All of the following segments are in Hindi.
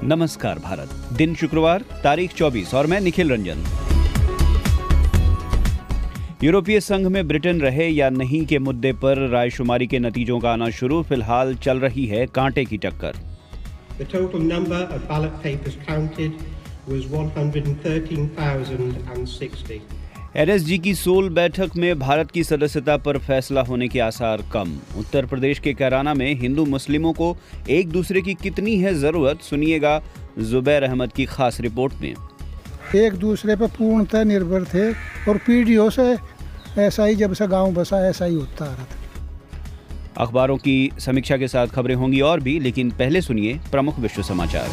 नमस्कार भारत। दिन शुक्रवार, तारीख 24 और मैं निखिल रंजन। यूरोपीय संघ में ब्रिटेन रहे या नहीं के मुद्दे पर रायशुमारी के नतीजों का आना शुरू। फिलहाल चल रही है कांटे की टक्कर। The total number of ballot papers counted was 113,060. NSG की सोल बैठक में भारत की सदस्यता पर फैसला होने के आसार कम। उत्तर प्रदेश के कैराना में हिंदू मुस्लिमों को एक दूसरे की कितनी है जरूरत, सुनिएगा जुबैर अहमद की खास रिपोर्ट में। एक दूसरे पर पूर्णतः निर्भर थे और पीढ़ियों से ऐसा ही, जब से गांव बसा ऐसा ही होता आ रहा था। अखबारों की समीक्षा के साथ खबरें होंगी और भी, लेकिन पहले सुनिए प्रमुख विश्व समाचार।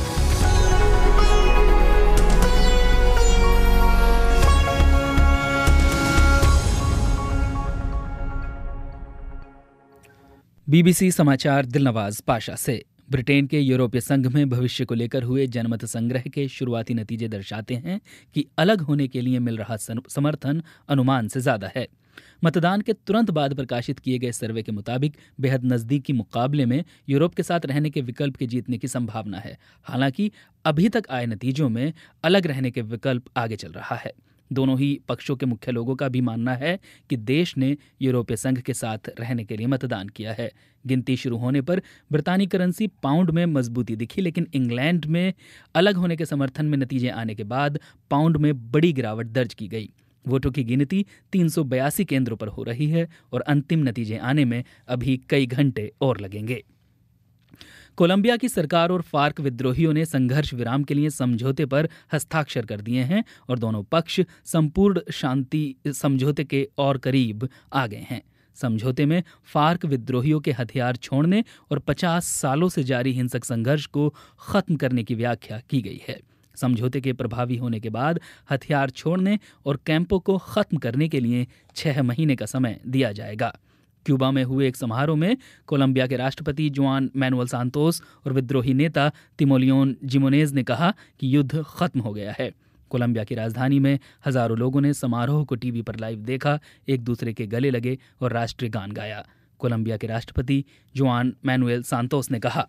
बीबीसी समाचार दिलनवाज पाशा से। ब्रिटेन के यूरोपीय संघ में भविष्य को लेकर हुए जनमत संग्रह के शुरुआती नतीजे दर्शाते हैं कि अलग होने के लिए मिल रहा समर्थन अनुमान से ज्यादा है। मतदान के तुरंत बाद प्रकाशित किए गए सर्वे के मुताबिक बेहद नजदीकी मुकाबले में यूरोप के साथ रहने के विकल्प के जीतने की संभावना है। हालांकि अभी तक आए नतीजों में अलग रहने के विकल्प आगे चल रहा है। दोनों ही पक्षों के मुख्य लोगों का भी मानना है कि देश ने यूरोपीय संघ के साथ रहने के लिए मतदान किया है। गिनती शुरू होने पर ब्रितानी करेंसी पाउंड में मजबूती दिखी, लेकिन इंग्लैंड में अलग होने के समर्थन में नतीजे आने के बाद पाउंड में बड़ी गिरावट दर्ज की गई। वोटों की गिनती 382 केंद्रों पर हो रही है और अंतिम नतीजे आने में अभी कई घंटे और लगेंगे। कोलंबिया की सरकार और फार्क विद्रोहियों ने संघर्ष विराम के लिए समझौते पर हस्ताक्षर कर दिए हैं और दोनों पक्ष संपूर्ण शांति समझौते के और करीब आ गए हैं। समझौते में फार्क विद्रोहियों के हथियार छोड़ने और 50 सालों से जारी हिंसक संघर्ष को खत्म करने की व्याख्या की गई है। समझौते के प्रभावी होने के बाद हथियार छोड़ने और कैंपों को खत्म करने के लिए 6 महीने का समय दिया जाएगा। क्यूबा में हुए एक समारोह में कोलंबिया के राष्ट्रपति जुआन मैनुअल सांतोस और विद्रोही नेता तिमोलियोन जिमोनेज ने कहा कि युद्ध खत्म हो गया है। कोलंबिया की राजधानी में हजारों लोगों ने समारोह को टीवी पर लाइव देखा, एक दूसरे के गले लगे और राष्ट्रीय गान गाया। कोलंबिया के राष्ट्रपति जुआन मैनुएल सांतोस ने कहा,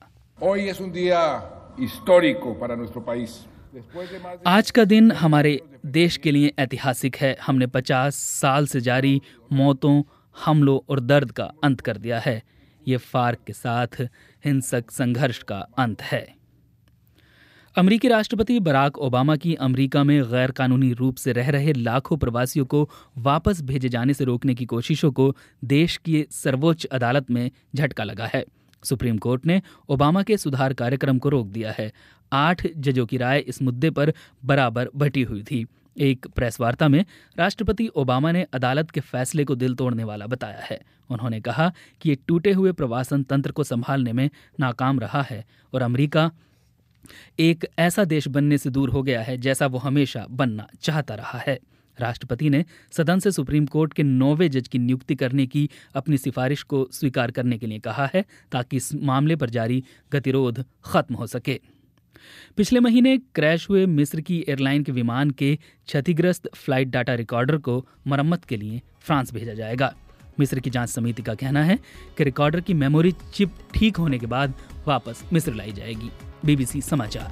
आज का दिन हमारे देश के लिए ऐतिहासिक है। हमने 50 साल से जारी मौतों, हमलों और दर्द का अंत कर दिया है। ये फार्क के साथ हिंसक संघर्ष का अंत है। अमेरिकी राष्ट्रपति बराक ओबामा की अमेरिका में गैर कानूनी रूप से रह रहे लाखों प्रवासियों को वापस भेजे जाने से रोकने की कोशिशों को देश की सर्वोच्च अदालत में झटका लगा है। सुप्रीम कोर्ट ने ओबामा के सुधार कार्यक्रम को रोक दिया है। 8 जजों की राय इस मुद्दे पर बराबर बटी हुई थी। एक प्रेस वार्ता में राष्ट्रपति ओबामा ने अदालत के फैसले को दिल तोड़ने वाला बताया है। उन्होंने कहा कि ये टूटे हुए प्रवासन तंत्र को संभालने में नाकाम रहा है और अमेरिका एक ऐसा देश बनने से दूर हो गया है जैसा वो हमेशा बनना चाहता रहा है। राष्ट्रपति ने सदन से सुप्रीम कोर्ट के 9वें जज की नियुक्ति करने की अपनी सिफारिश को स्वीकार करने के लिए कहा है ताकि इस मामले पर जारी गतिरोध खत्म हो सके। पिछले महीने क्रैश हुए मिस्र की एयरलाइन के विमान के क्षतिग्रस्त फ्लाइट डाटा रिकॉर्डर को मरम्मत के लिए फ्रांस भेजा जाएगा। मिस्र की जांच समिति का कहना है कि रिकॉर्डर की मेमोरी चिप ठीक होने के बाद वापस मिस्र लाई जाएगी। बीबीसी समाचार।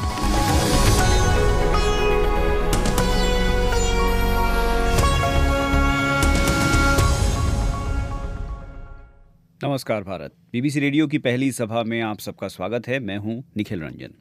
नमस्कार भारत। बीबीसी रेडियो की पहली सभा में आप सबका स्वागत है। मैं हूं निखिल रंजन।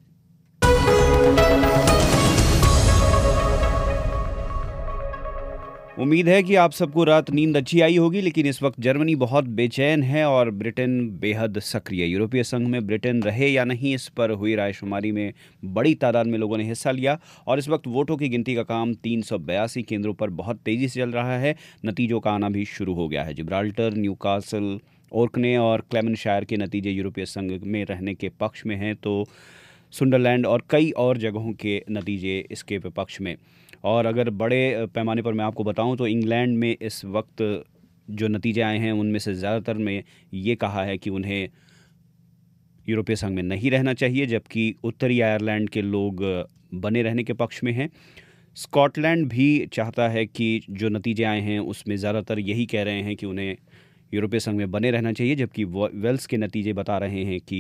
उम्मीद है कि आप सबको रात नींद अच्छी आई होगी, लेकिन इस वक्त जर्मनी बहुत बेचैन है और ब्रिटेन बेहद सक्रिय। यूरोपीय संघ में ब्रिटेन रहे या नहीं, इस पर हुई रायशुमारी में बड़ी तादाद में लोगों ने हिस्सा लिया और इस वक्त वोटों की गिनती का काम 382 केंद्रों पर बहुत तेज़ी से चल रहा है। नतीजों का आना भी शुरू हो गया है। जिब्राल्टर, न्यूकासल, ओर्कने और क्लेमेंशायर के नतीजे यूरोपीय संघ में रहने के पक्ष में हैं, तो सुंडरलैंड और कई और जगहों के नतीजे इसके विपक्ष में। और अगर बड़े पैमाने पर मैं आपको बताऊं तो इंग्लैंड में इस वक्त जो नतीजे आए हैं उनमें से ज़्यादातर में ये कहा है कि उन्हें यूरोपीय संघ में नहीं रहना चाहिए, जबकि उत्तरी आयरलैंड के लोग बने रहने के पक्ष में हैं। स्कॉटलैंड भी चाहता है कि जो नतीजे आए हैं उसमें ज़्यादातर यही कह रहे हैं कि उन्हें यूरोपीय संघ में बने रहना चाहिए, जबकि वेल्स के नतीजे बता रहे हैं कि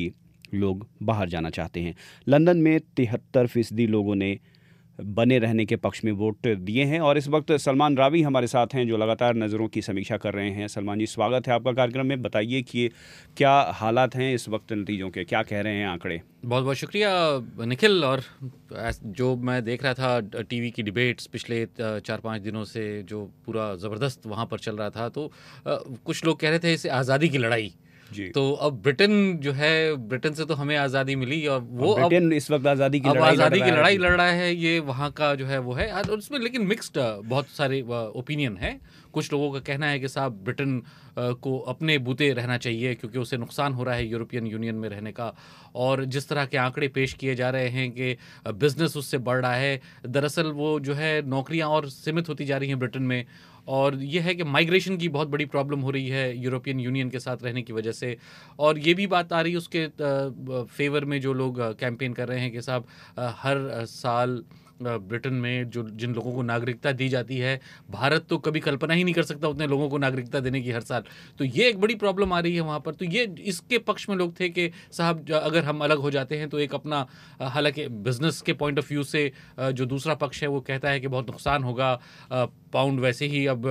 लोग बाहर जाना चाहते हैं। लंदन में 73% लोगों ने बने रहने के पक्ष में वोट दिए हैं और इस वक्त सलमान रावी हमारे साथ हैं जो लगातार नज़रों की समीक्षा कर रहे हैं। सलमान जी, स्वागत है आपका कार्यक्रम में। बताइए कि क्या हालात हैं इस वक्त नतीजों के, क्या कह रहे हैं आंकड़े? बहुत बहुत शुक्रिया निखिल। और जो मैं देख रहा था टीवी की डिबेट्स पिछले 4-5 दिनों से, जो पूरा ज़बरदस्त वहाँ पर चल रहा था, तो कुछ लोग कह रहे थे इसे आज़ादी की लड़ाई जी। तो अब ब्रिटेन जो है, ब्रिटेन से तो हमें आज़ादी मिली और वो ब्रिटेन इस वक्त आज़ादी की लड़ाई लड़ रहा है। ये वहाँ का जो है वो है, और उसमें लेकिन मिक्स्ड बहुत सारे ओपिनियन है। कुछ लोगों का कहना है कि साहब ब्रिटेन को अपने बूते रहना चाहिए क्योंकि उसे नुकसान हो रहा है यूरोपियन यूनियन में रहने का, और जिस तरह के आंकड़े पेश किए जा रहे हैं कि बिजनेस उससे बढ़ रहा है, दरअसल वो जो है नौकरियां और सीमित होती जा रही हैं ब्रिटेन में, और ये है कि माइग्रेशन की बहुत बड़ी प्रॉब्लम हो रही है यूरोपियन यूनियन के साथ रहने की वजह से। और ये भी बात आ रही है उसके फेवर में जो लोग कैंपेन कर रहे हैं कि साहब हर साल ब्रिटेन में जो जिन लोगों को नागरिकता दी जाती है, भारत तो कभी कल्पना ही नहीं कर सकता उतने लोगों को नागरिकता देने की हर साल। तो ये एक बड़ी प्रॉब्लम आ रही है वहाँ पर। तो ये इसके पक्ष में लोग थे कि साहब अगर हम अलग हो जाते हैं तो एक अपना, हालांकि बिजनेस के पॉइंट ऑफ व्यू से जो दूसरा पक्ष है वो कहता है कि बहुत नुकसान होगा, पाउंड वैसे ही अब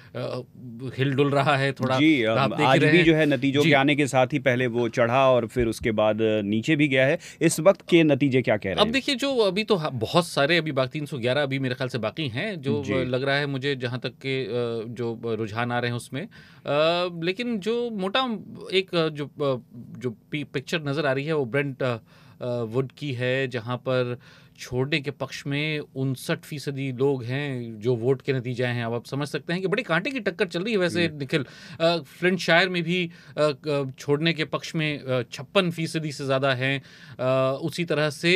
हिल डुल रहा है थोड़ा जी। आज भी जो है नतीजों के आने के साथ ही पहले वो चढ़ा और फिर उसके बाद नीचे भी गया है। इस वक्त के नतीजे क्या कह रहे हैं? अब देखिए, जो अभी तो बहुत सारे अभी 311 अभी मेरे ख्याल से बाकी हैं, जो लग रहा है मुझे, जहां तक के जो रुझान आ रहे हैं उसमें। लेकिन जो मोटा एक जो पिक्चर नजर आ रही है वो ब्रेंट वुड की है, जहां पर छोड़ने के पक्ष में 59% लोग हैं जो वोट के नतीजे हैं। अब आप समझ सकते हैं कि बड़ी कांटे की टक्कर चल रही है वैसे निखिल। फ्लिंटशायर में भी छोड़ने के पक्ष में 56% से ज़्यादा हैं। उसी तरह से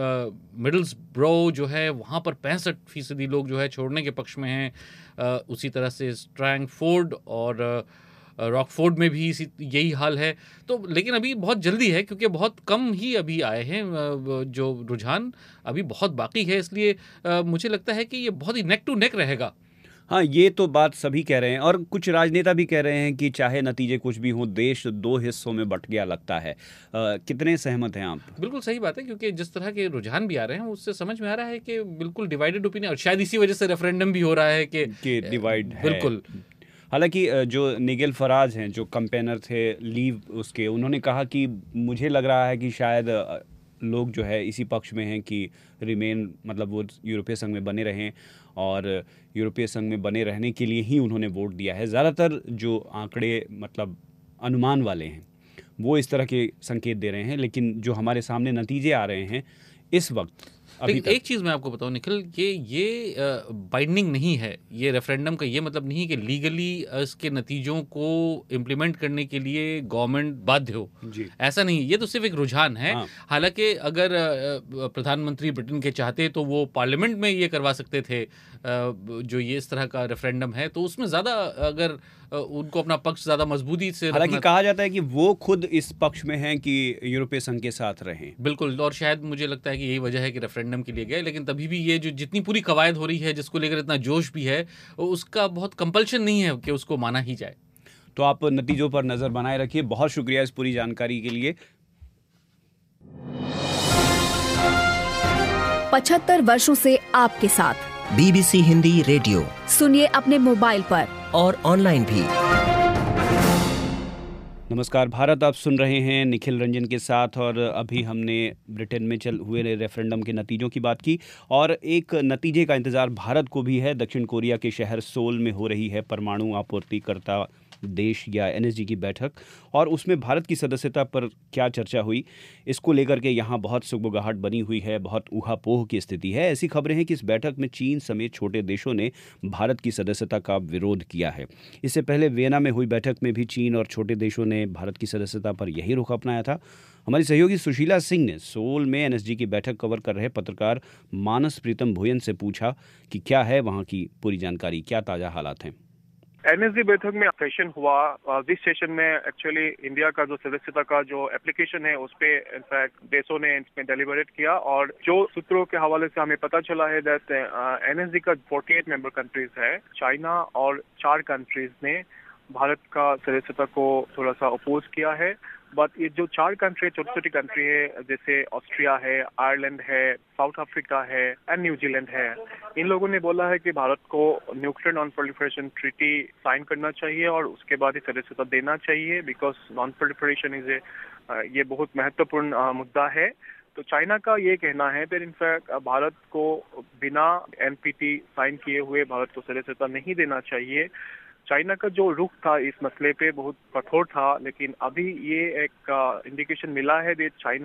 मिडल्सब्रो जो है वहाँ पर 65% लोग जो है छोड़ने के पक्ष में हैं। उसी तरह से स्ट्रैंगफोर्ड और रॉकफोर्ड में भी यही हाल है। तो लेकिन अभी बहुत जल्दी है क्योंकि बहुत कम ही अभी आए हैं जो रुझान, अभी बहुत बाकी है, इसलिए मुझे लगता है कि ये बहुत ही नेक टू नेक रहेगा। हाँ, ये तो बात सभी कह रहे हैं और कुछ राजनेता भी कह रहे हैं कि चाहे नतीजे कुछ भी हों, देश 2 हिस्सों में बट गया लगता है। कितने सहमत हैं आप? बिल्कुल सही बात है, क्योंकि जिस तरह के रुझान भी आ रहे हैं उससे समझ में आ रहा है कि बिल्कुल डिवाइडेड ओपिनियन, और शायद इसी वजह से रेफरेंडम भी हो रहा है कि डिवाइड है। बिल्कुल। हालांकि जो निगेल फराज हैं, जो कंपेनर थे लीव उसके, उन्होंने कहा कि मुझे लग रहा है कि शायद लोग जो है इसी पक्ष में हैं कि रिमेन, मतलब वो यूरोपीय संघ में बने रहें, और यूरोपीय संघ में बने रहने के लिए ही उन्होंने वोट दिया है। ज़्यादातर जो आंकड़े मतलब अनुमान वाले हैं वो इस तरह के संकेत दे रहे हैं, लेकिन जो हमारे सामने नतीजे आ रहे हैं इस वक्त, एक चीज़ मैं आपको बताऊं निखिल, ये बाइंडिंग नहीं है। ये रेफरेंडम का ये मतलब नहीं कि लीगली इसके नतीजों को इम्प्लीमेंट करने के लिए गवर्नमेंट बाध्य हो, ऐसा नहीं। ये तो सिर्फ एक रुझान है। हालांकि अगर प्रधानमंत्री ब्रिटेन के चाहते तो वो पार्लियामेंट में ये करवा सकते थे, जो ये इस तरह का रेफरेंडम है, तो उसमें ज़्यादा अगर उनको अपना पक्ष ज़्यादा मजबूती से, हालांकि कहा जाता है कि वो खुद इस पक्ष में हैं कि यूरोपीय संघ के साथ रहें। बिल्कुल, और शायद मुझे लगता है कि यही वजह है कि रेफरेंडम के लिए गए। लेकिन तभी भी ये जो जितनी पूरी कवायद हो रही है, जिसको लेकर इतना जोश भी है, उसका बहुत कंपल्शन नहीं है कि उसको माना ही जाए। तो आप नतीजों पर नजर बनाए रखिए। बहुत शुक्रिया इस पूरी जानकारी के लिए। 75 वर्षों से आपके साथ BBC हिंदी रेडियो सुनिए अपने मोबाइल पर और ऑनलाइन भी। नमस्कार भारत, आप सुन रहे हैं निखिल रंजन के साथ, और अभी हमने ब्रिटेन में हुए रेफरेंडम के नतीजों की बात की, और एक नतीजे का इंतज़ार भारत को भी है। दक्षिण कोरिया के शहर सोल में हो रही है परमाणु आपूर्तिकर्ता देश या NSG की बैठक, और उसमें भारत की सदस्यता पर क्या चर्चा हुई, इसको लेकर के यहाँ बहुत सुगबुगाहट बनी हुई है, बहुत ऊहापोह की स्थिति है। ऐसी खबरें हैं कि इस बैठक में चीन समेत छोटे देशों ने भारत की सदस्यता का विरोध किया है। इससे पहले वियना में हुई बैठक में भी चीन और छोटे देशों ने भारत की सदस्यता पर यही रुख अपनाया था। हमारी सहयोगी सुशीला सिंह ने सोल में NSG की बैठक कवर कर रहे पत्रकार मानस प्रीतम भोयन से पूछा कि क्या है वहाँ की पूरी जानकारी, क्या ताज़ा हालात हैं। NSG बैठक में सेशन हुआ। इस सेशन में एक्चुअली इंडिया का जो सदस्यता का जो एप्लीकेशन है उस पे इनफैक्ट देशों ने इसमें डेलिबरेट किया, और जो सूत्रों के हवाले से हमें पता चला है दैट NSG का 48 मेंबर कंट्रीज है, चाइना और 4 कंट्रीज ने भारत का सदस्यता को थोड़ा सा अपोज किया है। बट ये जो 4 कंट्री, छोटी छोटी कंट्री है, जैसे ऑस्ट्रिया है, आयरलैंड है, साउथ अफ्रीका है एंड न्यूजीलैंड है, इन लोगों ने बोला है कि भारत को nuclear non proliferation treaty sign करना चाहिए और उसके बाद ही सदस्यता देना चाहिए, बिकॉज नॉन प्रोलिफरेशन ये बहुत महत्वपूर्ण मुद्दा है। तो चाइना का ये कहना है कि इनफैक्ट भारत को बिना एनपीटी साइन किए हुए भारत को सदस्यता नहीं देना चाहिए। चाइना का जो रुख था इस मसले पे बहुत कठोर था, लेकिन अभी ये एक इंडिकेशन मिला है कि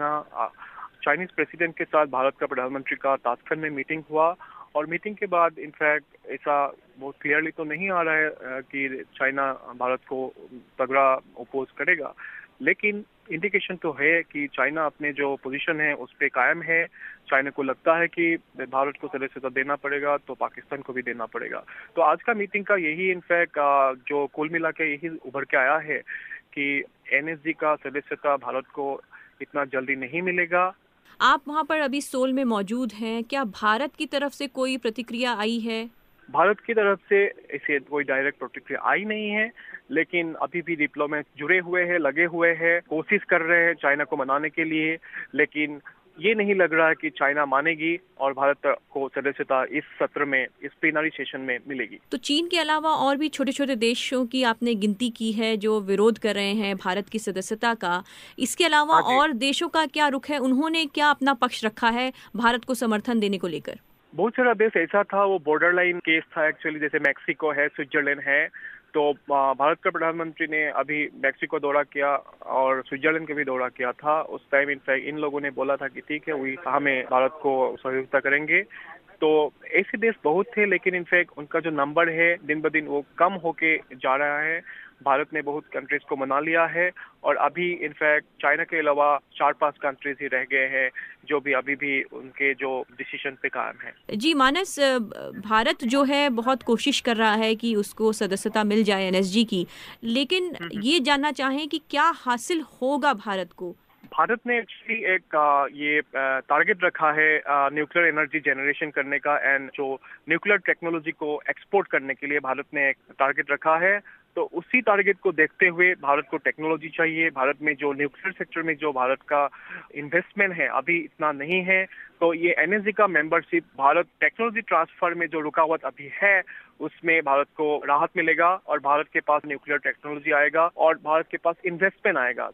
चाइनीज प्रेसिडेंट के साथ भारत का प्रधानमंत्री का ताशकंद में मीटिंग हुआ और मीटिंग के बाद इनफैक्ट ऐसा बहुत क्लियरली तो नहीं आ रहा है कि चाइना भारत को तगड़ा अपोज करेगा, लेकिन इंडिकेशन तो है कि चाइना अपने जो पोजीशन है उस पे कायम है। चाइना को लगता है कि भारत को सदस्यता देना पड़ेगा तो पाकिस्तान को भी देना पड़ेगा। तो आज का मीटिंग का यही इनफैक्ट जो कुल मिला के यही उभर के आया है कि एनएसजी का सदस्यता भारत को इतना जल्दी नहीं मिलेगा। आप वहाँ पर अभी सोल में मौजूद हैं, क्या भारत की तरफ से कोई प्रतिक्रिया आई है? भारत की तरफ से इसे कोई डायरेक्ट प्रतिक्रिया आई नहीं है, लेकिन अभी भी डिप्लोमेट जुड़े हुए हैं, लगे हुए हैं, कोशिश कर रहे हैं चाइना को मनाने के लिए, लेकिन ये नहीं लग रहा है कि चाइना मानेगी और भारत को सदस्यता इस सत्र में, इस प्लीनरी सेशन में मिलेगी। तो चीन के अलावा और भी छोटे छोटे देशों की आपने गिनती की है जो विरोध कर रहे हैं भारत की सदस्यता का। इसके अलावा और देशों का क्या रुख है? उन्होंने क्या अपना पक्ष रखा है भारत को समर्थन देने को लेकर? बहुत सारा देश ऐसा था, वो बॉर्डर लाइन केस था एक्चुअली, जैसे मैक्सिको है, स्विट्जरलैंड है। तो भारत का प्रधानमंत्री ने अभी मैक्सिको दौरा किया और स्विट्जरलैंड का भी दौरा किया था। उस टाइम इनफैक्ट इन लोगों ने बोला था कि ठीक है, हमें भारत को सहयोगिता करेंगे। तो ऐसे देश बहुत थे, लेकिन इनफैक्ट उनका जो नंबर है दिन ब दिन वो कम होके जा रहा है। भारत ने बहुत कंट्रीज को मना लिया है और अभी इनफैक्ट चाइना के अलावा 4-5 कंट्रीज ही रह गए हैं जो भी अभी भी उनके जो डिसीजन पे कायम है। जी मानस, भारत जो है बहुत कोशिश कर रहा है कि उसको सदस्यता मिल जाए एनएसजी की, लेकिन ये जानना चाहें कि क्या हासिल होगा भारत को? भारत ने एक्चुअली एक ये टारगेट रखा है न्यूक्लियर एनर्जी जनरेशन करने का एंड जो न्यूक्लियर टेक्नोलॉजी को एक्सपोर्ट करने के लिए भारत ने एक टारगेट रखा है। तो उसी टारगेट को देखते हुए भारत को टेक्नोलॉजी चाहिए। भारत में जो न्यूक्लियर सेक्टर में जो भारत का इन्वेस्टमेंट है अभी इतना नहीं है, तो ये एनएसजी का मेंबरशिप भारत टेक्नोलॉजी ट्रांसफर में जो रुकावट अभी है उसमें भारत को राहत मिलेगा और भारत के पास न्यूक्लियर टेक्नोलॉजी आएगा और भारत के पास इन्वेस्टमेंट आएगा।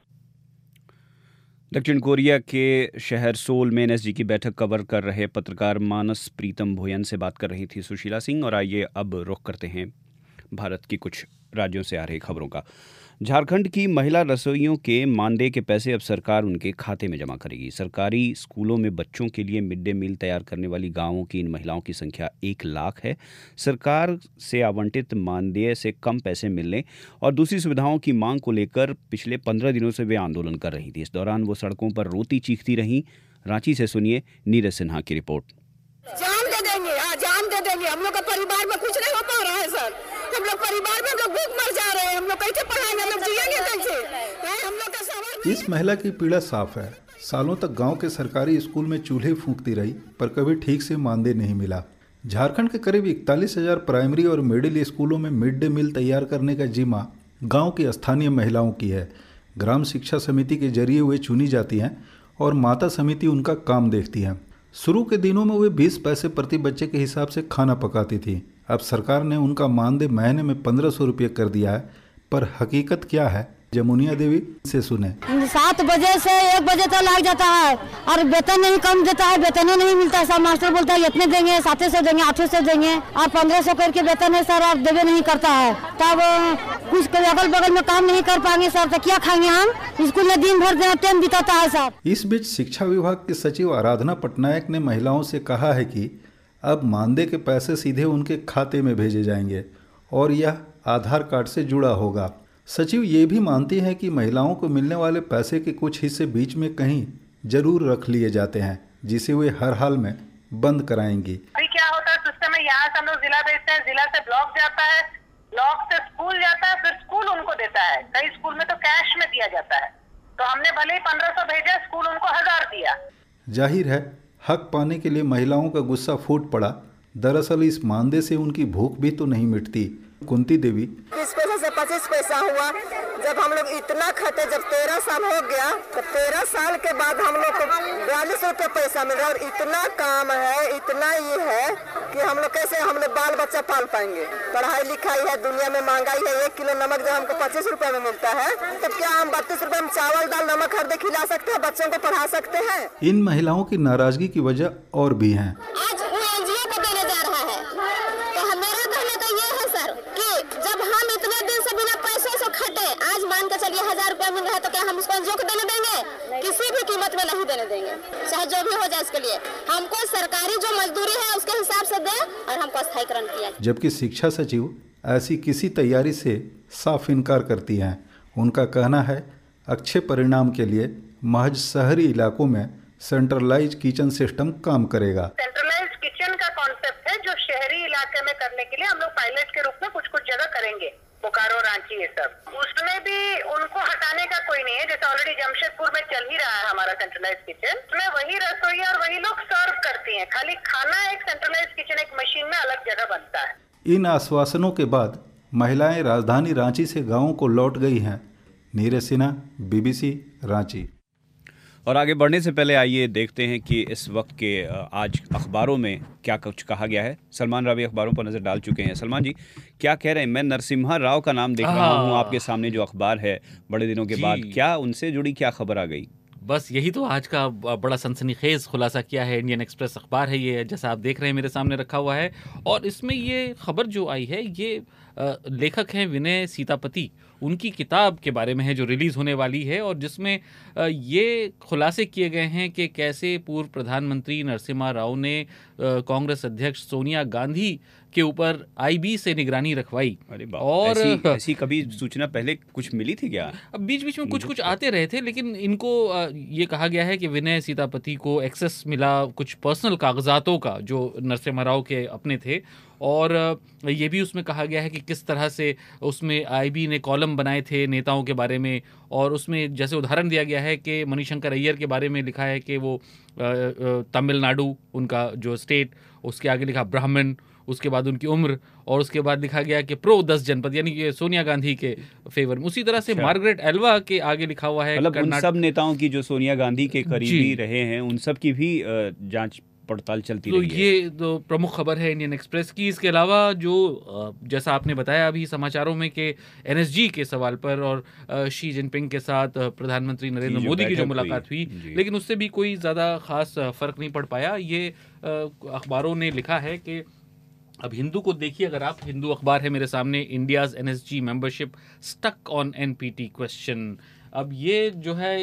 दक्षिण कोरिया के शहर सोल में एनएसजी की बैठक कवर कर रहे पत्रकार मानस प्रीतम भोयन से बात कर रही थी सुशीला सिंह। और आइए अब रुख करते हैं भारत की कुछ राज्यों से आ रही खबरों का। झारखंड की महिला रसोइयों के मानदेय के पैसे अब सरकार उनके खाते में जमा करेगी। सरकारी स्कूलों में बच्चों के लिए मिड डे मील तैयार करने वाली गांवों की इन महिलाओं की संख्या 1 लाख है। सरकार से आवंटित मानदेय से कम पैसे मिलने और दूसरी सुविधाओं की मांग को लेकर पिछले 15 दिनों से वे आंदोलन कर रही थी। इस दौरान वो सड़कों पर रोती चीखती रहीं। रांची से सुनिए नीरज सिन्हा की रिपोर्ट। जान दे देंगे, जान दे देंगे। हम लोग का परिवार में कुछ नहीं हो पा रहा है सर। हम लोग परिवार में हम लोग भूख मर जा रहे हैं। हम लोग कैसे पढ़ाएंगे, हम लोग जिएंगे कैसे? हम लोग का सवाल। इस महिला की पीड़ा साफ है। सालों तक गांव के सरकारी स्कूल में चूल्हे फूंकती रही, पर कभी ठीक से मानदेय नहीं मिला। झारखंड के करीब 41,000 प्राइमरी और मिडिल स्कूलों में मिड डे मील तैयार करने का जिम्मा गाँव की स्थानीय महिलाओं की है। ग्राम शिक्षा समिति के जरिए वे चुनी जाती हैं और माता समिति उनका काम देखती है। शुरू के दिनों में वे 20 पैसे प्रति बच्चे के हिसाब से खाना पकाती थी। अब सरकार ने उनका मानदेय महीने में 1500 रुपये कर दिया है, पर हकीकत क्या है जमुनिया देवी से सुने। 7 बजे से 1 बजे तक लग जाता है और वेतन नहीं कम देता है, वेतन ही नहीं मिलता है। सब मास्टर बोलता है इतने देंगे, 700 देंगे, 800 देंगे और 1500 करके वेतन है सर, और देवे नहीं करता है। तब कुछ अगल बगल में काम नहीं कर पाएंगे सर, तो क्या खाएंगे हम? स्कूल में दिन भर टाइम बिताता है सर। इस बीच शिक्षा विभाग के सचिव आराधना पटनायक ने महिलाओं से कहा है कि अब मानदेय के पैसे सीधे उनके खाते में भेजे जाएंगे और यह आधार कार्ड से जुड़ा होगा। सचिव ये भी मानती हैं कि महिलाओं को मिलने वाले पैसे के कुछ हिस्से बीच में कहीं जरूर रख लिए जाते हैं, जिसे वे हर हाल में बंद कराएंगी। अभी क्या होता है सिस्टम में, यहाँ से हम लोग जिला भेजते हैं, जिला से ब्लॉक जाता है, ब्लॉक से स्कूल जाता है, फिर स्कूल उनको देता है। कई स्कूल में तो कैश में दिया जाता है। तो हमने भले ही 1500 भेजा, स्कूल उनको 1000 दिया। जाहिर है हक पाने के लिए महिलाओं का गुस्सा फूट पड़ा। दरअसल इस मानदेय से उनकी भूख भी तो नहीं मिटती। कुंती देवी 20 पैसा से 25 पैसा हुआ। जब हम लोग इतना खटे, जब 13 साल हो गया तो 13 साल के बाद हम लोग को 42 रुपये पैसा मिल रहा है। और इतना काम है, इतना ये है कि हम लोग कैसे हम लोग बाल बच्चा पाल पाएंगे। पढ़ाई लिखाई है, दुनिया में महंगाई है। 1 किलो नमक जब हमको 25 रुपए में मिलता है तो क्या हम 32 रुपए में चावल दाल नमक खरीदे खिला सकते हैं, बच्चों को पढ़ा सकते हैं? इन महिलाओं की नाराजगी की वजह और भी हैं। आज वो एनजीओ को देने जा रहा है तो मेरा कहना तो ये है सर कि जब हम इतने दिन से बिना पैसे से खटे, आज मान के चलिए 1000 रुपया मिल रहा है तो क्या हम उसको एनजीओ को देने देंगे? किसी भी कीमत में नहीं देने देंगे, चाहे जो भी हो जाए। इसके लिए हमको सरकारी जो मजदूरी है उसके हिसाब से दे और हमको स्थायीकरण किया। जबकि शिक्षा सचिव ऐसी किसी तैयारी से साफ इनकार करती हैं। उनका कहना है अच्छे परिणाम के लिए महज शहरी इलाकों में सेंट्रलाइज किचन सिस्टम काम करेगा। सेंट्रलाइज किचन का कॉन्सेप्ट है जो शहरी इलाके में करने के लिए हम लोग पायलट के रूप में कुछ कुछ जगह करेंगे, बोकारो, रांची, ये सब। उसमें भी उनको हटाने का कोई नहीं है। जैसे ऑलरेडी जमशेदपुर में चल ही रहा है हमारा सेंट्रलाइज किचन, उसमें वही रसोई और वही लोग सर्व करती हैं। खाली खाना एक सेंट्रलाइज किचन एक मशीन में अलग जगह बनता है। इन आश्वासनों के बाद महिलाएं राजधानी रांची से गांवों को लौट गई हैं। नीरज सिन्हा, BBC, रांची। और आगे बढ़ने से पहले आइए देखते हैं कि इस वक्त के आज अखबारों में क्या कुछ कहा गया है। सलमान रावी अखबारों पर नजर डाल चुके हैं। सलमान जी क्या कह रहे हैं? मैं नरसिम्हा राव का नाम देख रहा हूँ आपके सामने जो अखबार है बड़े दिनों के बाद, क्या उनसे जुड़ी क्या खबर आ गई? बस यही तो आज का बड़ा सनसनीखेज खुलासा किया है। इंडियन एक्सप्रेस अखबार है ये, जैसा आप देख रहे हैं मेरे सामने रखा हुआ है। और इसमें ये खबर जो आई है ये लेखक हैं विनय सीतापति, उनकी किताब के बारे में है जो रिलीज़ होने वाली है और जिसमें ये खुलासे किए गए हैं कि कैसे पूर्व प्रधानमंत्री नरसिम्हा राव ने कांग्रेस अध्यक्ष सोनिया गांधी के ऊपर IB से निगरानी रखवाई। अरे और ऐसी कभी सूचना पहले कुछ मिली थी क्या? अब बीच बीच में कुछ आते रहे थे, लेकिन इनको ये कहा गया है कि विनय सीतापति को एक्सेस मिला कुछ पर्सनल कागजातों का जो नरसिम्हा राव के अपने थे। और ये भी उसमें कहा गया है कि किस तरह से उसमें IB ने कॉलम बनाए थे नेताओं के बारे में। और उसमें जैसे उदाहरण दिया गया है कि मणिशंकर अय्यर के बारे में लिखा है कि वो तमिलनाडु उनका जो स्टेट, उसके आगे लिखा ब्राह्मण, उसके बाद उनकी उम्र, और उसके बाद लिखा गया कि प्रो 10 जनपद, यानी कि सोनिया गांधी के फेवर में। उसी तरह से मार्गरेट एल्वा के आगे लिखा हुआ है मतलब उन सब नेताओं की जो सोनिया गांधी के करीबी रहे हैं उन सब की भी जांच पड़ताल चलती रही है। तो ये तो प्रमुख खबर है इंडियन एक्सप्रेस की। इसके अलावा जो जैसा आपने बताया अभी समाचारों में कि NSG के सवाल पर और शी जिनपिंग के साथ प्रधानमंत्री नरेंद्र मोदी की जो मुलाकात हुई, लेकिन उससे भी कोई ज़्यादा खास फर्क नहीं पड़ पाया। ये अखबारों ने लिखा है कि अब हिंदू को देखिए, अगर आप, हिंदू अखबार है मेरे सामने, India's NSG membership stuck on NPT question. अब ये जो है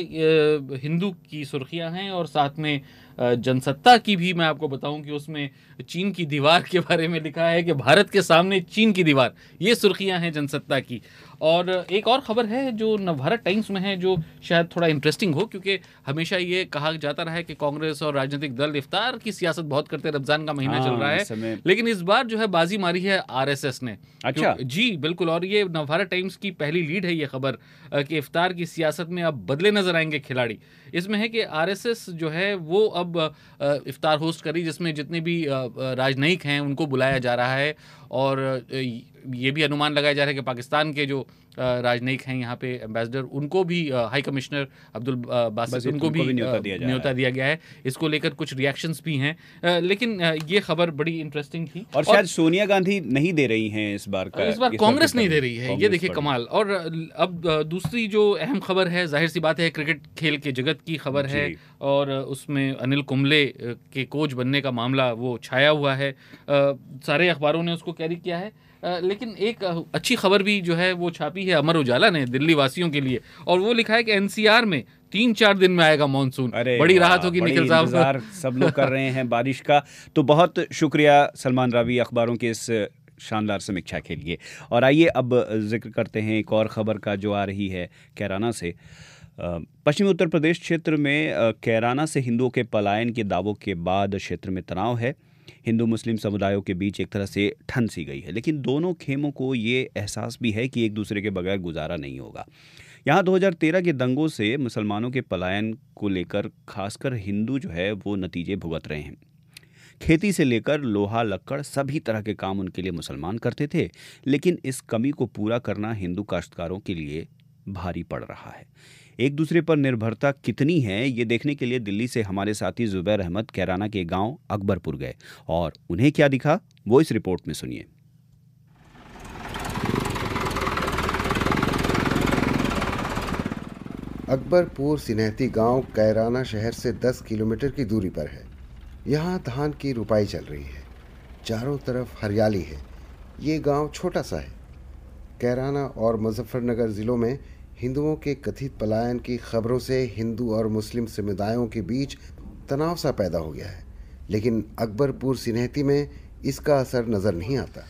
हिंदू की सुर्खियां हैं और साथ में जनसत्ता की भी मैं आपको बताऊं कि उसमें चीन की दीवार के बारे में लिखा है कि भारत के सामने चीन की दीवार, ये सुर्खियां हैं जनसत्ता की। और एक और खबर है जो नवभारत टाइम्स में है जो शायद थोड़ा इंटरेस्टिंग हो, क्योंकि हमेशा ये कहा जाता रहा है कि कांग्रेस और राजनीतिक दल इफ्तार की सियासत बहुत करते, रमजान का महीना चल रहा है, लेकिन इस बार जो है बाजी मारी है RSS ने। अच्छा जी बिल्कुल। और ये नवभारत टाइम्स की पहली लीड है ये खबर कि इफ्तार की सियासत में अब बदले नजर आएंगे खिलाड़ी। इसमें है कि RSS जो है वो अब इफ्तार होस्ट करी, जिसमें जितने भी राजनयिक हैं उनको बुलाया जा रहा है। और ये भी अनुमान लगाया जा रहा है कि पाकिस्तान के जो राजनयिक हैं यहाँ पे एम्बेसडर, उनको भी हाई कमिश्नर अब्दुल बासित, उनको भी न्योता दिया गया है। इसको लेकर कुछ रिएक्शंस भी हैं, लेकिन ये खबर बड़ी इंटरेस्टिंग थी। और शायद सोनिया गांधी नहीं दे रही हैं इस बार कांग्रेस नहीं दे रही है, ये देखिए कमाल। और अब दूसरी जो अहम खबर है, जाहिर सी बात है क्रिकेट खेल के जगत की खबर है, और उसमें अनिल कुंबले के कोच बनने का मामला वो छाया हुआ है। सारे अखबारों ने उसको कैरी किया है, लेकिन एक अच्छी खबर भी जो है वो छापी है अमर उजाला ने दिल्ली वासियों के लिए, और वो लिखा है कि NCR में 3-4 दिन में आएगा मानसून। बड़ी राहत होगी निखिल साहब, सब लोग कर रहे हैं बारिश का। तो बहुत शुक्रिया सलमान रावी अखबारों के इस शानदार समीक्षा के लिए। और आइए अब जिक्र करते हैं एक और खबर का जो आ रही है कैराना से। पश्चिमी उत्तर प्रदेश क्षेत्र में कैराना से हिंदुओं के पलायन के दावों के बाद क्षेत्र में तनाव है। हिंदू मुस्लिम समुदायों के बीच एक तरह से ठन सी गई है, लेकिन दोनों खेमों को ये एहसास भी है कि एक दूसरे के बगैर गुजारा नहीं होगा। यहाँ 2013 के दंगों से मुसलमानों के पलायन को लेकर खासकर हिंदू जो है वो नतीजे भुगत रहे हैं। खेती से लेकर लोहा लक्कड़ सभी तरह के काम उनके लिए मुसलमान करते थे, लेकिन इस कमी को पूरा करना हिंदू काश्तकारों के लिए भारी पड़ रहा है। एक दूसरे पर निर्भरता कितनी है, ये देखने के लिए दिल्ली से हमारे साथी जुबैर अहमद कैराना के गांव अकबरपुर गए और उन्हें क्या दिखा वो इस रिपोर्ट में सुनिए। अकबरपुर सिन्हती गांव कैराना शहर से 10 किलोमीटर की दूरी पर है। यहाँ धान की रुपाई चल रही है, चारों तरफ हरियाली है। ये गांव छोटा सा है। कैराना और मुजफ्फरनगर ज़िलों में हिंदुओं के कथित पलायन की खबरों से हिंदू और मुस्लिम समुदायों के बीच तनाव सा पैदा हो गया है, लेकिन अकबरपुर सिन्हती में इसका असर नज़र नहीं आता।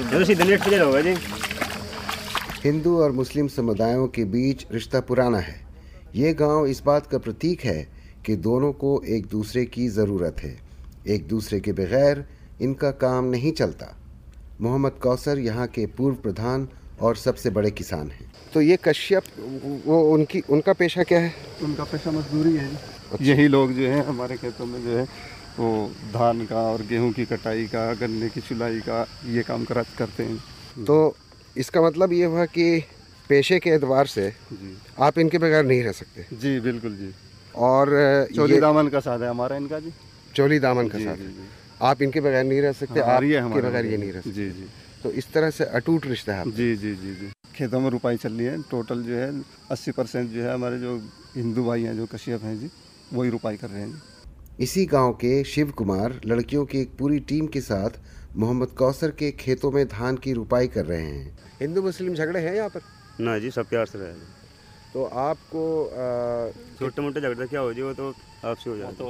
हिंदू और मुस्लिम समुदायों के बीच रिश्ता पुराना है। ये गांव इस बात का प्रतीक है कि दोनों को एक दूसरे की ज़रूरत है। एक दूसरे के बगैर इनका काम नहीं चलता। मोहम्मद कौसर यहाँ के पूर्व प्रधान और सबसे बड़े किसान हैं। तो ये कश्यप, वो उनका पेशा क्या है? उनका पेशा मजदूरी है। अच्छा। यही लोग जो है हमारे खेतों में जो है वो धान का और गेहूं की कटाई का, गन्ने की चुलाई का ये काम करते हैं। तो इसका मतलब ये हुआ कि पेशे के एतबार से आप इनके बगैर नहीं रह सकते। जी बिल्कुल जी। और चोली दामन का साथ है हमारा इनका जी। चोली दामन का साथ है। आप इनके बगैर नहीं रह सकते, आप इनके बगैर ये नहीं रह सकते। जी जी। तो इस तरह से अटूट रिश्ता है। जी जी जी जी। खेतों में रुपाई चल रही है। टोटल जो है 80% जो है हमारे जो हिंदू भाई हैं, जो कश्यप हैं जी, वही रुपाई कर रहे हैं जी। इसी गांव के शिव कुमार लड़कियों की एक पूरी टीम के साथ मोहम्मद कौसर के खेतों में धान की रुपाई कर रहे हैं। हिंदू मुस्लिम झगड़े हैं यहाँ पर? ना जी, सब प्यार से रहे। तो आपको छोटे मोटे झगड़े क्या हो जी, वो तो आपसे हो जाए।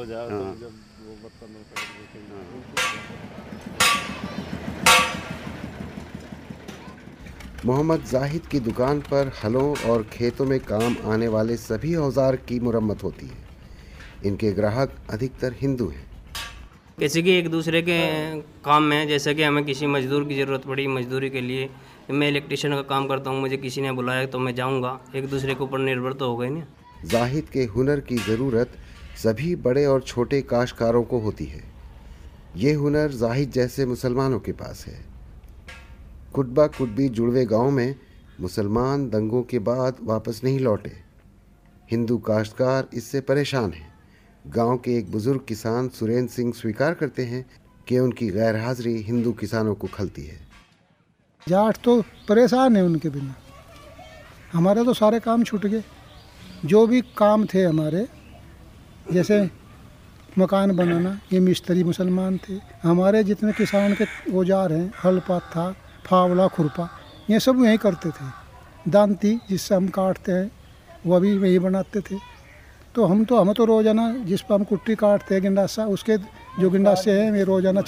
मोहम्मद जाहिद की दुकान पर हलों और खेतों में काम आने वाले सभी औजार की मुरम्मत होती है। इनके ग्राहक अधिकतर हिंदू हैं। किसी की एक दूसरे के काम में, जैसे कि हमें किसी मजदूर की ज़रूरत पड़ी, मजदूरी के लिए मैं इलेक्ट्रिशियन का काम करता हूँ, मुझे किसी ने बुलाया तो मैं जाऊँगा। एक दूसरे के ऊपर निर्भर तो हो गए ना। जाहिद के हुनर की ज़रूरत सभी बड़े और छोटे काश्तकारों को होती है। ये हुनर जाहिद जैसे मुसलमानों के पास है। कुटबा कुटबी जुड़वे गांव में मुसलमान दंगों के बाद वापस नहीं लौटे। हिंदू काश्तकार इससे परेशान हैं। गांव के एक बुजुर्ग किसान सुरेंद्र सिंह स्वीकार करते हैं कि उनकी गैर हाजिरी हिंदू किसानों को खलती है। जाट तो परेशान है उनके बिना। हमारे तो सारे काम छूट गए। जो भी काम थे हमारे, जैसे मकान बनाना, ये मिस्त्री मुसलमान थे। हमारे जितने किसान के औजार हैं, हल पाथा, फावड़ा, खुरपा, ये सब यही करते थे। दांती जिससे हम काटते हैं वह भी वही बनाते थे। तो हम तो रोज़ाना जिस पर हम कुट्टी काटते हैं गिंडासा, उसके जो गिंडासे हैं वे रोज़ाना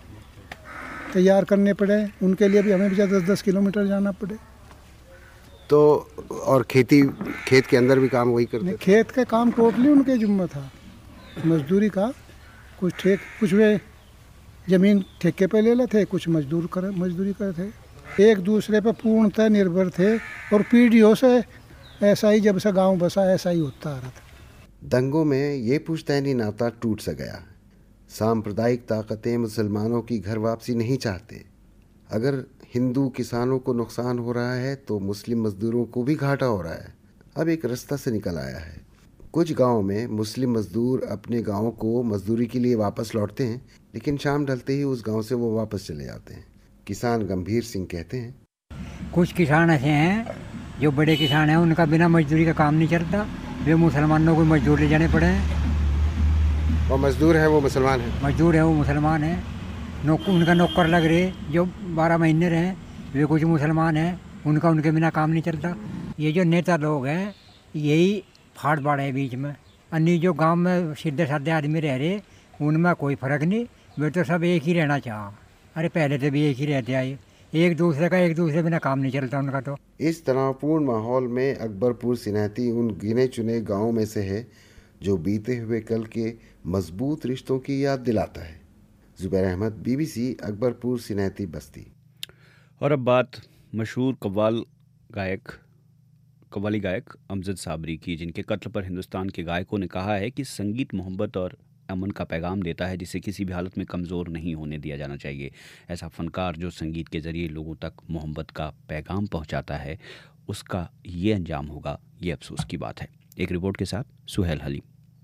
तैयार करने पड़े। उनके लिए भी हमें भी 10-10 किलोमीटर जाना पड़े। तो और खेत के अंदर भी काम वही करते थे? खेत का काम टोटली उनके जिम्मा था। मजदूरी का कुछ वे ज़मीन ठेके पे ले लेते, कुछ मजदूरी करते थे। एक दूसरे पे पूर्णतः निर्भर थे और पीढ़ियों से ऐसा ही, जब से गांव बसा ऐसा ही होता आ रहा था। दंगों में ये पुश्तैनी नाता टूट सा गया। सांप्रदायिक ताकतें मुसलमानों की घर वापसी नहीं चाहते। अगर हिंदू किसानों को नुकसान हो रहा है तो मुस्लिम मजदूरों को भी घाटा हो रहा है। अब एक रास्ता से निकल आया है। कुछ गांवों में मुस्लिम मजदूर अपने गांव को मजदूरी के लिए वापस लौटते हैं, लेकिन शाम ढलते ही उस गांव से वो वापस चले जाते हैं। किसान गंभीर सिंह कहते हैं, कुछ किसान ऐसे हैं जो बड़े किसान हैं, उनका बिना मजदूरी का काम नहीं चलता। वे मुसलमानों को मजदूर ले जाने पड़े हैं। और मजदूर है वो मुसलमान है? मजदूर है वो मुसलमान है। उनका नौकर लग रहे जो 12 महीने रहे, वे कुछ मुसलमान हैं, उनका उनके बिना काम नहीं चलता। ये जो नेता लोग हैं यही फाड़ बाड़ है बीच में। अन्य जो गांव में सीधे साधे आदमी रह रहे, उनमें कोई फ़र्क नहीं। वे तो सब एक ही रहना चाह। अरे पहले तो भी एक ही रहते आए। एक दूसरे बिना काम नहीं चलता उनका। तो इस तनावपूर्ण माहौल में अकबरपुर सिन्हती उन गिने चुने गाँव में से है जो बीते हुए कल के मजबूत रिश्तों की याद दिलाता है। जुबैर अहमद, BBC, अकबरपुर सिन्हती, बस्ती। और अब बात मशहूर कव्वाली गायक अमजद साबरी की, जिनके कत्ल पर हिंदुस्तान के गायकों ने कहा है कि संगीत मोहब्बत और अमन का पैगाम देता है जिसे किसी भी हालत में कमज़ोर नहीं होने दिया जाना चाहिए। ऐसा फनकार जो संगीत के ज़रिए लोगों तक मोहब्बत का पैगाम पहुंचाता है, उसका ये अंजाम होगा, ये अफसोस की बात है। एक रिपोर्ट के साथ सुहेल हलीम।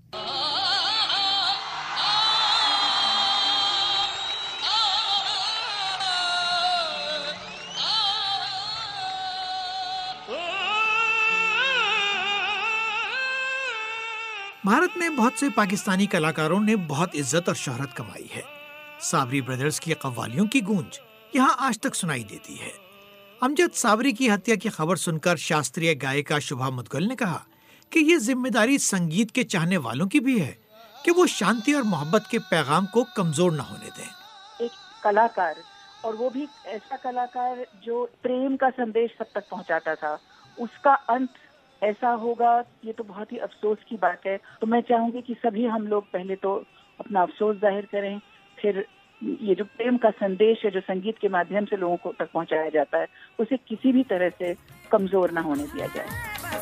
भारत में बहुत से पाकिस्तानी कलाकारों ने बहुत इज्जत और शोहरत कमाई है। साबरी ब्रदर्स की कव्वालियों की गूंज यहाँ आज तक सुनाई देती है। अमजद साबरी की हत्या की खबर सुनकर शास्त्रीय गायिका शुभा मुदगल ने कहा कि ये जिम्मेदारी संगीत के चाहने वालों की भी है कि वो शांति और मोहब्बत के पैगाम को कमजोर न होने दें। एक कलाकार, और वो भी ऐसा कलाकार जो प्रेम का संदेश सब तक पहुंचाता था, उसका अंत ऐसा होगा, ये तो बहुत ही अफसोस की बात है। तो मैं चाहूंगी कि सभी हम लोग पहले तो अपना अफसोस जाहिर करें, फिर ये जो प्रेम का संदेश है जो संगीत के माध्यम से लोगों को तक पहुंचाया जाता है, उसे किसी भी तरह से कमजोर ना होने दिया जाए।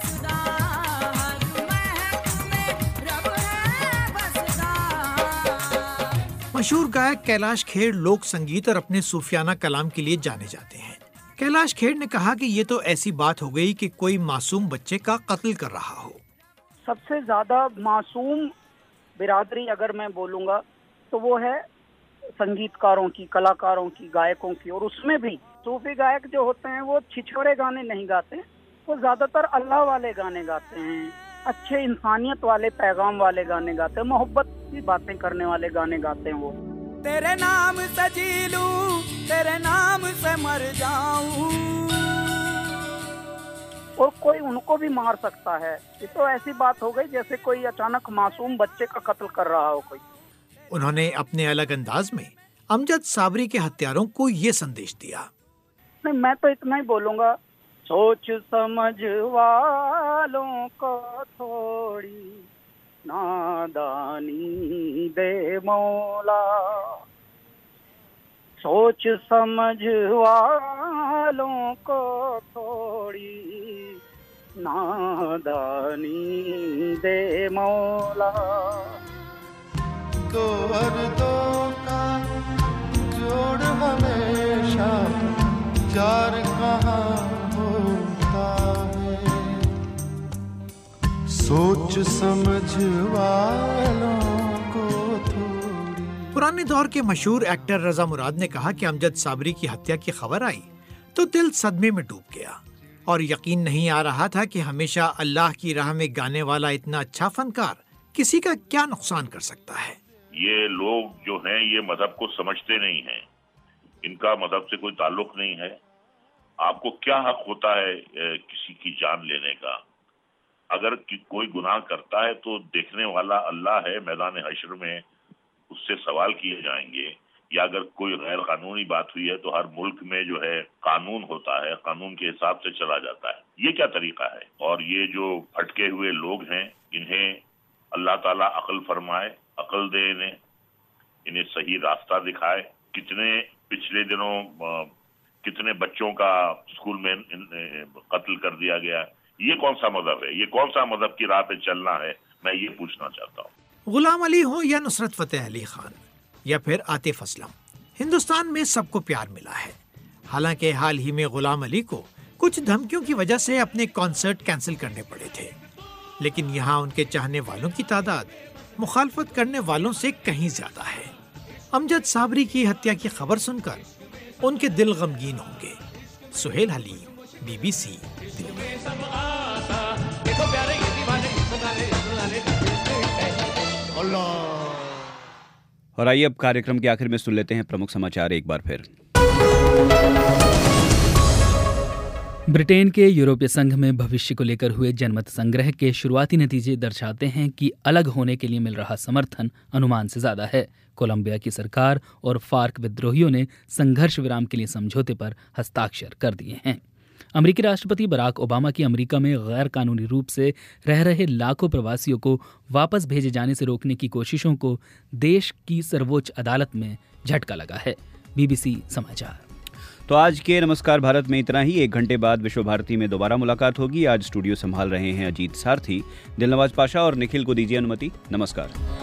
मशहूर गायक कैलाश खेर लोक संगीत और अपने सूफियाना कलाम के लिए जाने जाते हैं। कैलाश खेर ने कहा कि ये तो ऐसी बात हो गई कि कोई मासूम बच्चे का कत्ल कर रहा हो। सबसे ज्यादा मासूम बिरादरी अगर मैं बोलूंगा तो वो है संगीतकारों की, कलाकारों की, गायकों की। और उसमें भी सूफी गायक जो होते हैं वो छिछोरे गाने नहीं गाते, वो ज्यादातर अल्लाह वाले गाने गाते हैं, अच्छे इंसानियत वाले पैगाम वाले गाने गाते हैं, मोहब्बत की बातें करने वाले गाने गाते हैं। वो तेरे नाम से जी लूं, तेरे नाम से मर जाऊं, और कोई उनको भी मार सकता है। ये तो ऐसी बात हो गई जैसे कोई अचानक मासूम बच्चे का कत्ल कर रहा हो कोई। उन्होंने अपने अलग अंदाज में अमजद साबरी के हत्यारों को ये संदेश दिया। नहीं, मैं तो इतना ही बोलूंगा, सोच समझ वालों को थोड़ी नादानी दे मौला, सोच समझ वालों को थोड़ी नादानी दे मौला। दो अर्दों का जोड़ हमेशा चार कहाँ होता है, सोच समझ वालों को थोड़ी। पुराने दौर के मशहूर एक्टर रजा मुराद ने कहा कि अमजद साबरी की हत्या की खबर आई तो दिल सदमे में डूब गया और यकीन नहीं आ रहा था कि हमेशा अल्लाह की राह में गाने वाला इतना अच्छा फनकार किसी का क्या नुकसान कर सकता है। ये लोग जो हैं ये मजहब को समझते नहीं हैं, इनका मजहब से कोई ताल्लुक नहीं है। आपको क्या हक होता है किसी की जान लेने का? अगर कोई गुनाह करता है तो देखने वाला अल्लाह है, मैदान हश्र में उससे सवाल किए जाएंगे। या अगर कोई गैर कानूनी बात हुई है तो हर मुल्क में जो है कानून होता है, कानून के हिसाब से चला जाता है। ये क्या तरीका है? और ये जो भटके हुए लोग हैं इन्हें अल्लाह ताला अक्ल फरमाए, अक्ल दे, इन्हें सही रास्ता दिखाए। कितने पिछले दिनों कितने बच्चों का स्कूल में कत्ल कर दिया गया। ये कौन सा मजहब है? ये कौन सा मजहब की राह पे चलना है? मैं ये पूछना चाहता हूँ। गुलाम अली हो या नुसरत फतेह अली खान या फिर आतिफ असलम, हिंदुस्तान में सबको प्यार मिला है। हालांकि हाल ही में गुलाम अली को कुछ धमकियों की वजह से अपने कॉन्सर्ट कैंसिल करने पड़े थे, लेकिन यहाँ उनके चाहने वालों की तादाद मुखालफत करने वालों से कहीं ज्यादा है। अमजद साबरी की हत्या की खबर सुनकर उनके दिल गमगीन होंगे। सुहेल हलीम, BBC। और आइए अब कार्यक्रम के आखिर में सुन लेते हैं प्रमुख समाचार एक बार फिर। ब्रिटेन के यूरोपीय संघ में भविष्य को लेकर हुए जनमत संग्रह के शुरुआती नतीजे दर्शाते हैं कि अलग होने के लिए मिल रहा समर्थन अनुमान से ज्यादा है। कोलंबिया की सरकार और फार्क विद्रोहियों ने संघर्ष विराम के लिए समझौते पर हस्ताक्षर कर दिए हैं। अमेरिकी राष्ट्रपति बराक ओबामा की अमेरिका में गैर कानूनी रूप से रह रहे लाखों प्रवासियों को वापस भेजे जाने से रोकने की कोशिशों को देश की सर्वोच्च अदालत में झटका लगा है। BBC समाचार। तो आज के नमस्कार भारत में इतना ही। 1 घंटे बाद विश्व भारती में दोबारा मुलाकात होगी। आज स्टूडियो संभाल रहे हैं अजीत सारथी। दिलनवाज पाशा और निखिल को दीजिए अनुमति। नमस्कार।